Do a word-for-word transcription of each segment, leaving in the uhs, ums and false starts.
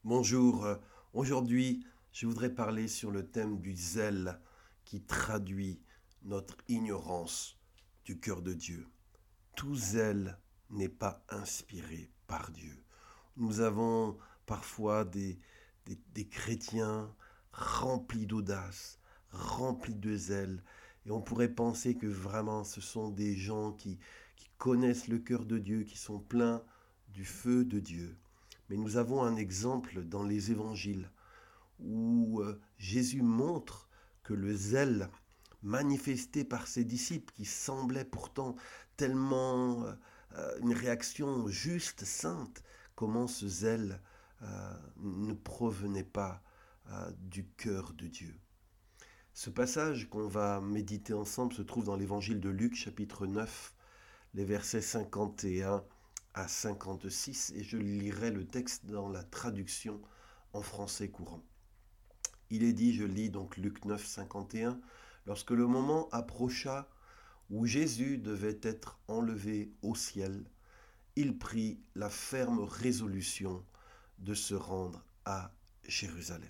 Bonjour, euh, aujourd'hui je voudrais parler sur le thème du zèle qui traduit notre ignorance du cœur de Dieu. Tout zèle n'est pas inspiré par Dieu. Nous avons parfois des, des, des chrétiens remplis d'audace, remplis de zèle, et on pourrait penser que vraiment ce sont des gens qui, qui connaissent le cœur de Dieu, qui sont pleins du feu de Dieu. Mais nous avons un exemple dans les évangiles où euh, Jésus montre que le zèle manifesté par ses disciples, qui semblait pourtant tellement euh, euh, une réaction juste, sainte, comment ce zèle euh, ne provenait pas euh, du cœur de Dieu. Ce passage qu'on va méditer ensemble se trouve dans l'évangile de Luc, chapitre neuf, les versets cinquante et un à cinquante-six, et je lirai le texte dans la traduction en français courant. Il est dit, je lis donc Luc neuf, cinquante et un, lorsque le moment approcha où Jésus devait être enlevé au ciel, il prit la ferme résolution de se rendre à Jérusalem.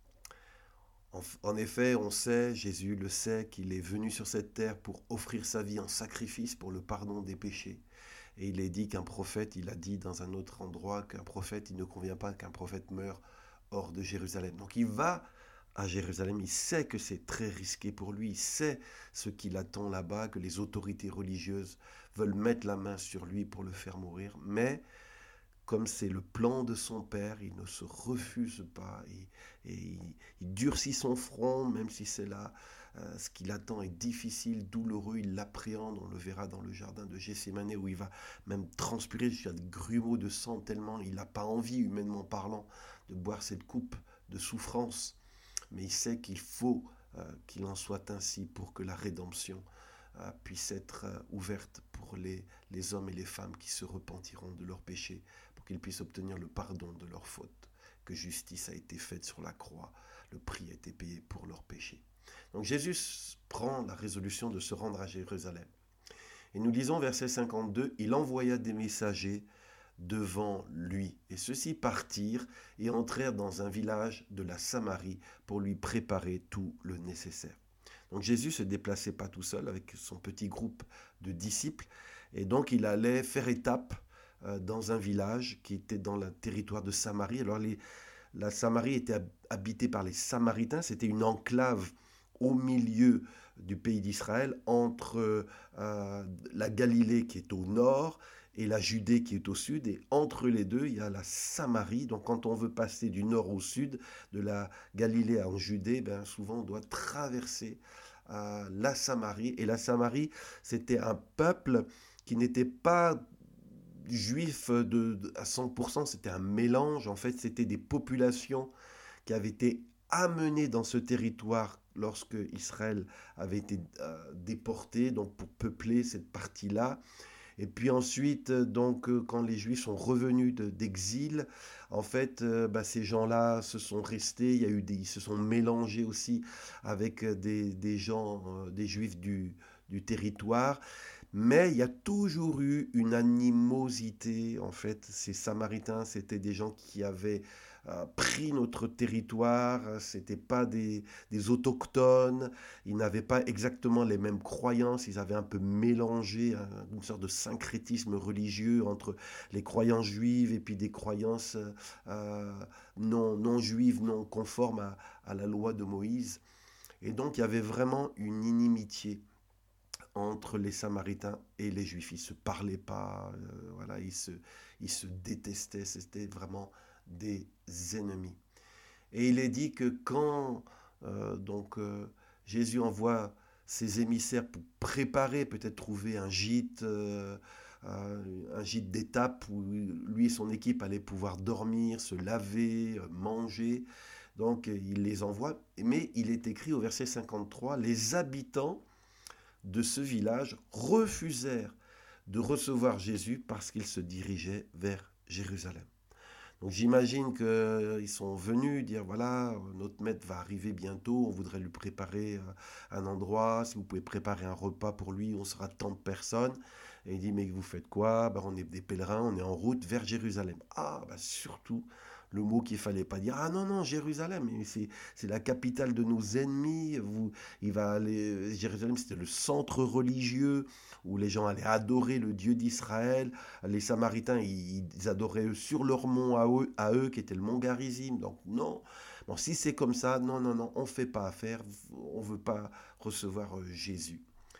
En, en effet, on sait, Jésus le sait, qu'il est venu sur cette terre pour offrir sa vie en sacrifice pour le pardon des péchés. Et il est dit qu'un prophète, il a dit dans un autre endroit qu'un prophète, il ne convient pas qu'un prophète meure hors de Jérusalem. Donc il va à Jérusalem, il sait que c'est très risqué pour lui, il sait ce qu'il attend là-bas, que les autorités religieuses veulent mettre la main sur lui pour le faire mourir, mais comme c'est le plan de son père, il ne se refuse pas et, et il, il durcit son front, même si c'est là. Euh, ce qu'il attend est difficile, douloureux, il l'appréhende, on le verra dans le jardin de Gethsémane où il va même transpirer jusqu'à de grumeaux de sang tellement il n'a pas envie, humainement parlant, de boire cette coupe de souffrance. Mais il sait qu'il faut euh, qu'il en soit ainsi pour que la rédemption euh, puisse être euh, ouverte pour les, les hommes et les femmes qui se repentiront de leurs péchés, pour qu'ils puissent obtenir le pardon de leurs fautes, que justice a été faite sur la croix, le prix a été payé pour leurs péchés. Donc Jésus prend la résolution de se rendre à Jérusalem. Et nous lisons verset cinquante-deux, il envoya des messagers devant lui. Et ceux-ci partirent et entrèrent dans un village de la Samarie pour lui préparer tout le nécessaire. Donc Jésus ne se déplaçait pas tout seul avec son petit groupe de disciples. Et donc il allait faire étape euh, dans un village qui était dans le territoire de Samarie. Alors les, la Samarie était habitée par les Samaritains. C'était une enclave au milieu du pays d'Israël, entre euh, la Galilée qui est au nord et la Judée qui est au sud. Et entre les deux, il y a la Samarie. Donc quand on veut passer du nord au sud, de la Galilée en Judée, ben, souvent on doit traverser euh, la Samarie. Et la Samarie, c'était un peuple qui n'était pas juif de, de, à cent pour cent, c'était un mélange. En fait, c'était des populations qui avaient été amenées dans ce territoire lorsque Israël avait été euh, déporté, donc pour peupler cette partie-là. Et puis ensuite, donc, quand les Juifs sont revenus de, d'exil, en fait, euh, bah, ces gens-là se sont restés. Il y a eu des, ils se sont mélangés aussi avec des, des gens, euh, des Juifs du, du territoire. Mais il y a toujours eu une animosité. En fait, ces Samaritains, c'était des gens qui avaient euh, pris notre territoire. C'était pas des, des autochtones. Ils n'avaient pas exactement les mêmes croyances. Ils avaient un peu mélangé hein, une sorte de syncrétisme religieux entre les croyances juives et puis des croyances euh, non, non juives, non conformes à, à la loi de Moïse. Et donc, il y avait vraiment une inimitié entre les Samaritains et les Juifs. Ils ne se parlaient pas, euh, voilà, ils se, ils se détestaient, c'était vraiment des ennemis. Et il est dit que quand euh, donc, euh, Jésus envoie ses émissaires pour préparer, peut-être trouver un gîte, euh, un gîte d'étape où lui et son équipe allaient pouvoir dormir, se laver, manger. Donc il les envoie, mais il est écrit au verset cinquante-trois, les habitants de ce village refusèrent de recevoir Jésus parce qu'il se dirigeait vers Jérusalem. Donc j'imagine qu'ils sont venus dire, voilà, notre maître va arriver bientôt, on voudrait lui préparer un endroit, si vous pouvez préparer un repas pour lui, on sera tant de personnes. Et il dit, mais vous faites quoi? Ben, on est des pèlerins, on est en route vers Jérusalem. Ah, ben, surtout, le mot qu'il fallait pas dire. Ah non, non, Jérusalem, c'est, c'est la capitale de nos ennemis. Vous, il va aller, Jérusalem, c'était le centre religieux où les gens allaient adorer le Dieu d'Israël. Les Samaritains, ils, ils adoraient sur leur mont à eux, à eux, qui était le mont Garizim. Donc non, bon, si c'est comme ça, non, non, non, on ne fait pas affaire, on ne veut pas recevoir euh, Jésus.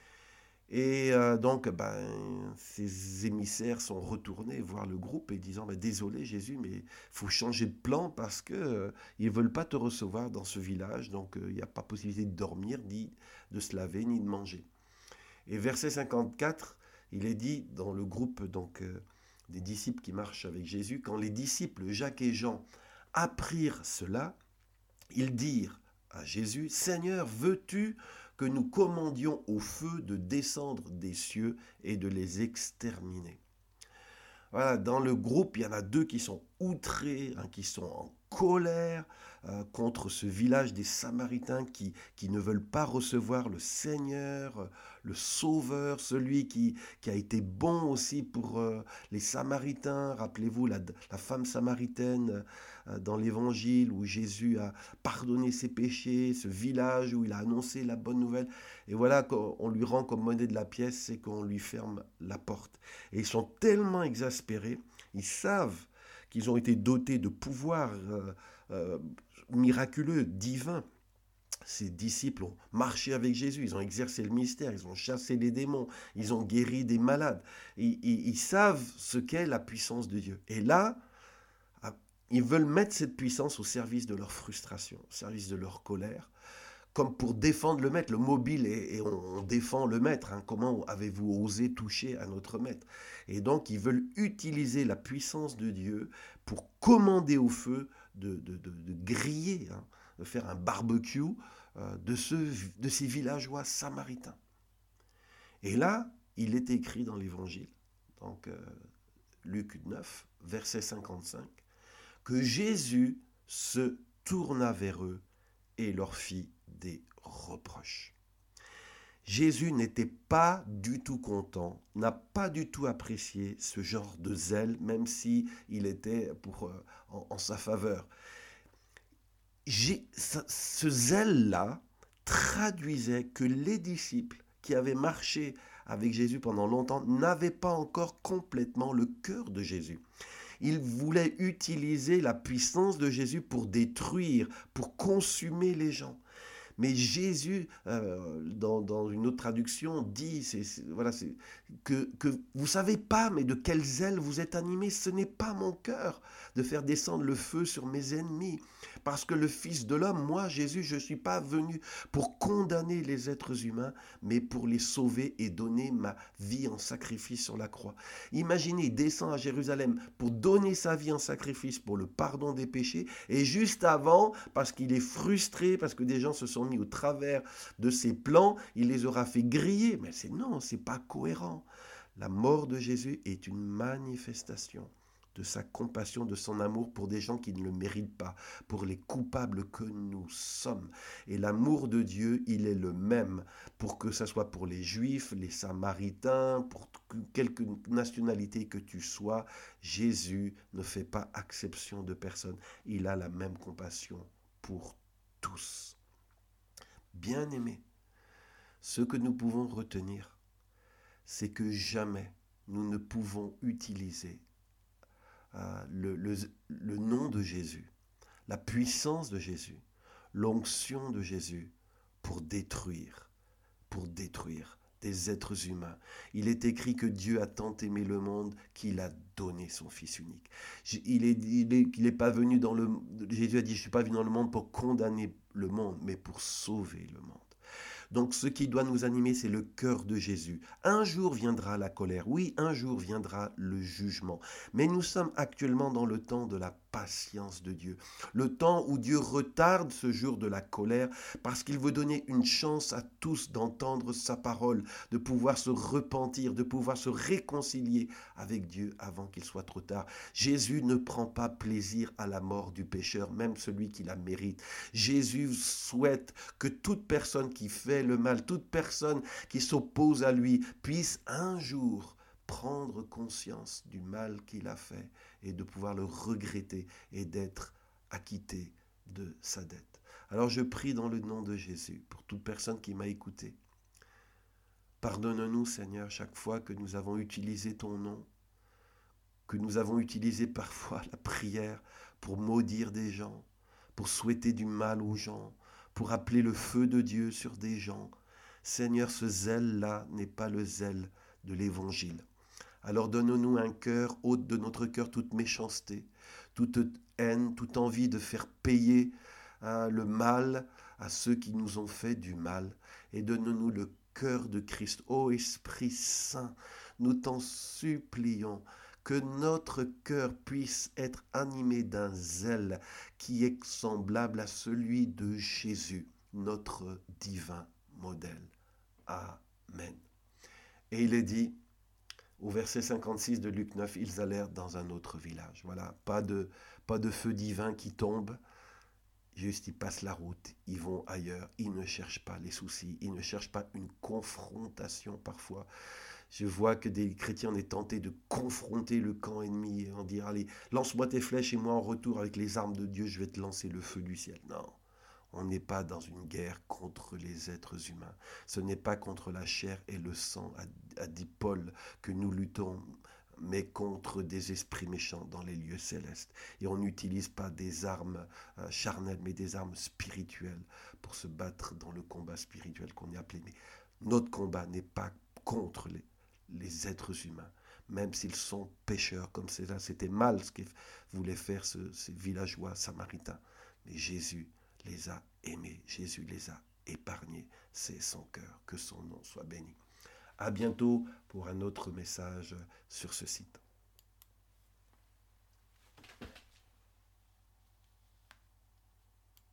Et euh, donc, ben, ces émissaires sont retournés voir le groupe et disant, ben, désolé Jésus, mais il faut changer de plan parce que euh, ils ne veulent pas te recevoir dans ce village, donc il n'y a pas possibilité de dormir, ni de se laver, ni de manger. Et verset cinquante-quatre, il est dit dans le groupe donc euh, des disciples qui marchent avec Jésus, quand les disciples Jacques et Jean apprirent cela, ils dirent à Jésus, Seigneur, veux-tu que nous commandions au feu de descendre des cieux et de les exterminer? Voilà, dans le groupe, il y en a deux qui sont outrés, hein, qui sont en colère euh, contre ce village des Samaritains qui, qui ne veulent pas recevoir le Seigneur, euh, le Sauveur, celui qui, qui a été bon aussi pour euh, les Samaritains. Rappelez-vous la, la femme samaritaine euh, dans l'Évangile où Jésus a pardonné ses péchés, ce village où il a annoncé la bonne nouvelle. Et voilà qu'on lui rend comme monnaie de la pièce, c'est qu'on lui ferme la porte. Et ils sont tellement exaspérés, ils savent qu'ils ont été dotés de pouvoirs euh, euh, miraculeux, divins. Ces disciples ont marché avec Jésus, ils ont exercé le mystère, ils ont chassé les démons, ils ont guéri des malades. Ils, ils, ils savent ce qu'est la puissance de Dieu. Et là, ils veulent mettre cette puissance au service de leur frustration, au service de leur colère, comme pour défendre le maître. Le mobile, et, et on, on défend le maître. Hein. Comment avez-vous osé toucher à notre maître? Et donc, ils veulent utiliser la puissance de Dieu pour commander au feu de, de, de, de griller, hein, de faire un barbecue euh, de, ce, de ces villageois samaritains. Et là, il est écrit dans l'Évangile, donc euh, Luc neuf, verset cinquante-cinq, que Jésus se tourna vers eux et leur fit des reproches. Jésus n'était pas du tout content, n'a pas du tout apprécié ce genre de zèle, même si il était pour, euh, en, en sa faveur. J'ai, ce zèle-là traduisait que les disciples qui avaient marché avec Jésus pendant longtemps n'avaient pas encore complètement le cœur de Jésus. Ils voulaient utiliser la puissance de Jésus pour détruire, pour consumer les gens. Mais Jésus, euh, dans, dans une autre traduction, dit c'est, c'est, voilà, c'est, que, que vous ne savez pas, mais de quel zèle vous êtes animés. Ce n'est pas mon cœur de faire descendre le feu sur mes ennemis. Parce que le Fils de l'homme, moi, Jésus, je ne suis pas venu pour condamner les êtres humains, mais pour les sauver et donner ma vie en sacrifice sur la croix. Imaginez, il descend à Jérusalem pour donner sa vie en sacrifice pour le pardon des péchés. Et juste avant, parce qu'il est frustré, parce que des gens se sont mis au travers de ses plans, il les aura fait griller. Mais c'est non, c'est pas cohérent. La mort de Jésus est une manifestation de sa compassion, de son amour pour des gens qui ne le méritent pas, pour les coupables que nous sommes. Et l'amour de Dieu, il est le même, pour que ce soit pour les Juifs, les Samaritains, pour quelque nationalité que tu sois. Jésus ne fait pas exception de personne. Il a la même compassion pour tous. Bien-aimés, ce que nous pouvons retenir, c'est que jamais nous ne pouvons utiliser euh, le, le, le nom de Jésus, la puissance de Jésus, l'onction de Jésus pour détruire, pour détruire des êtres humains. Il est écrit que Dieu a tant aimé le monde qu'il a donné son Fils unique. Il est, il est, il est pas venu dans le, Jésus a dit, je ne suis pas venu dans le monde pour condamner le monde, mais pour sauver le monde. Donc ce qui doit nous animer, c'est le cœur de Jésus. Un jour viendra la colère, oui, un jour viendra le jugement. Mais nous sommes actuellement dans le temps de la patience de Dieu. Le temps où Dieu retarde ce jour de la colère parce qu'il veut donner une chance à tous d'entendre sa parole, de pouvoir se repentir, de pouvoir se réconcilier avec Dieu avant qu'il soit trop tard. Jésus ne prend pas plaisir à la mort du pécheur, même celui qui la mérite. Jésus souhaite que toute personne qui fait le mal, toute personne qui s'oppose à lui, puisse un jour prendre conscience du mal qu'il a fait et de pouvoir le regretter et d'être acquitté de sa dette. Alors je prie dans le nom de Jésus pour toute personne qui m'a écouté. Pardonne-nous, Seigneur, chaque fois que nous avons utilisé ton nom, que nous avons utilisé parfois la prière pour maudire des gens, pour souhaiter du mal aux gens, pour appeler le feu de Dieu sur des gens. Seigneur, ce zèle-là n'est pas le zèle de l'Évangile. Alors donne-nous un cœur, ôte de notre cœur toute méchanceté, toute haine, toute envie de faire payer hein, le mal à ceux qui nous ont fait du mal. Et donne-nous le cœur de Christ. Ô Esprit Saint, nous t'en supplions que notre cœur puisse être animé d'un zèle qui est semblable à celui de Jésus, notre divin modèle. Amen. Et il est dit, au verset cinquante-six de Luc neuf, ils allèrent dans un autre village. Voilà, pas de, pas de feu divin qui tombe, juste ils passent la route, ils vont ailleurs, ils ne cherchent pas les soucis, ils ne cherchent pas une confrontation parfois. Je vois que des chrétiens ont tenté de confronter le camp ennemi et en dire, allez, lance-moi tes flèches et moi en retour avec les armes de Dieu, je vais te lancer le feu du ciel. Non. On n'est pas dans une guerre contre les êtres humains. Ce n'est pas contre la chair et le sang, a, a dit Paul, que nous luttons, mais contre des esprits méchants dans les lieux célestes. Et on n'utilise pas des armes euh, charnelles, mais des armes spirituelles pour se battre dans le combat spirituel qu'on est appelé. Mais notre combat n'est pas contre les, les êtres humains, même s'ils sont pécheurs, comme c'est là. C'était mal ce que voulaient faire ce, ces villageois samaritains. Mais Jésus les a aimés, Jésus les a épargnés, c'est son cœur, que son nom soit béni. À bientôt pour un autre message sur ce site.